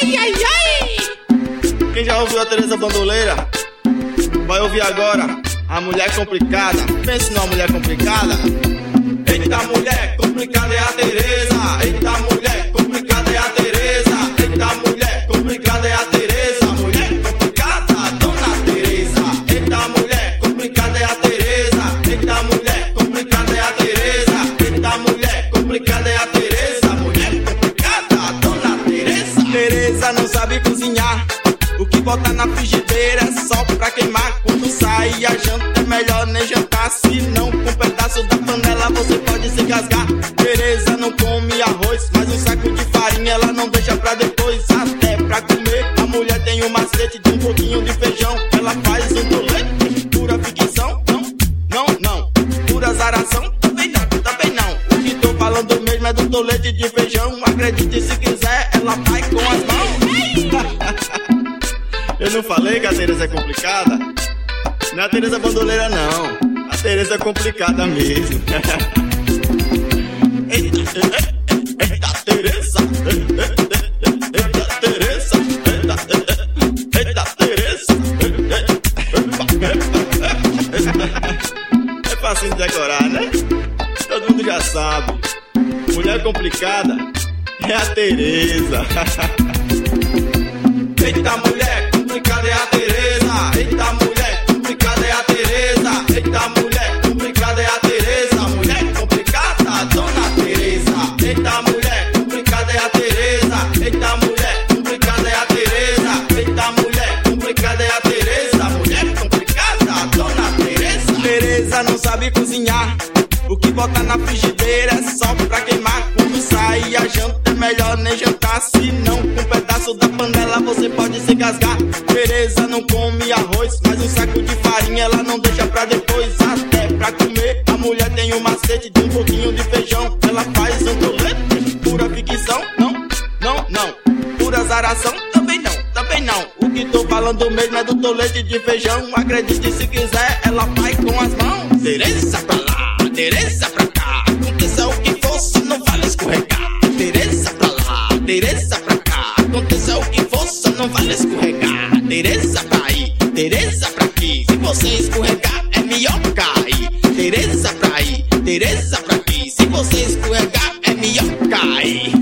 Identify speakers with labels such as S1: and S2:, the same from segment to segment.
S1: Ai, ai, ai.
S2: Quem já ouviu a Tereza Bandoleira vai ouvir agora a mulher complicada. Pense numa mulher complicada. Eita, mulher complicada é a Tereza. Eita, mulher complicada é a Tereza. Eita, mulher complicada é a Tereza. Mulher complicada, dona Tereza. Eita, mulher complicada é a Tereza. Eita, mulher complicada é a Tereza. Eita, mulher complicada é a Tereza. Mulher complicada, dona Tereza. Tereza não sabe cozinhar. O que bota na frigideira é só pra queimar. Quando sai a janta é melhor nem jantar. Se não, com um pedaço da panela você pode se engasgar. Tereza não come arroz, mas um saco de farinha ela não deixa pra depois. Até pra comer, a mulher tem um macete de um pouquinho de feijão. Ela faz um tolete, pura ficção. Não, pura zaração, também não. O que tô falando mesmo é do tolete de feijão. Acredite se quiser, ela vai com as mãos. Eu não falei que a Tereza é complicada? Não é a Tereza Bandoleira não. A Tereza é complicada mesmo. Eita Tereza. Eita Tereza. Eita Tereza. É fácil de decorar, né? Todo mundo já sabe. Mulher complicada é a Tereza. Eita, mulher complicada é a Tereza. Eita, mulher complicada é a Tereza. Eita, mulher complicada é a Tereza. Mulher complicada, dona Tereza. Eita, mulher complicada é a Tereza. Eita, mulher complicada é a Tereza. Eita, mulher complicada é a Tereza. Mulher complicada, dona Tereza. Tereza não sabe cozinhar. O que bota na frigideira é só pra queimar. Quando sai a janta é melhor nem jantar. Se não, com um pedaço da panela você pode se engasgar. Tereza não come arroz, mas um saco de farinha ela não deixa pra depois. Até pra comer, a mulher tem um macete de um pouquinho de feijão. Ela faz um tolete, pura ficção. Não, pura zaração, também não. O que tô falando mesmo é do tolete de feijão. Acredite se quiser, ela vai com as mãos. Tereza pra lá, Tereza pra cá. Aconteça o que for, se não vale escorregar. Tereza pra lá, Tereza pra cá. Aconteça o que for, só não vale escorregar. Tereza pra aí, Tereza pra aqui. Se você escorregar, é melhor cair. Tereza pra aí, Tereza pra aqui. Se você escorregar, é melhor cair.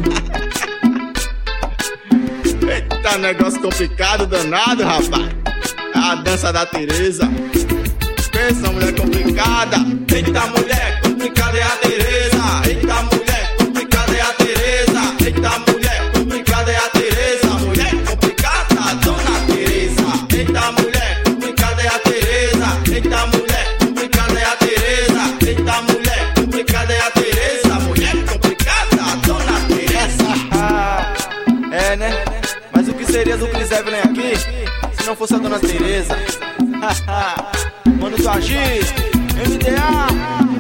S2: Eita, negócio complicado, danado, rapaz. A dança da Tereza. Pensa, mulher complicada. Eita, mulher complicada é a Tereza. Eita, mulher complicada é a Tereza. Eita, mulher complicada é a Tereza. Mulher complicada, dona Tereza. Eita, mulher complicada é a Tereza. Eita, mulher complicada é a Tereza. Eita, mulher complicada é a Tereza. Mulher complicada, dona Tereza.
S3: É, né? Mas o que seria do Chris Evelyn aqui se não fosse a dona Tereza? Mano do Agir, MDA.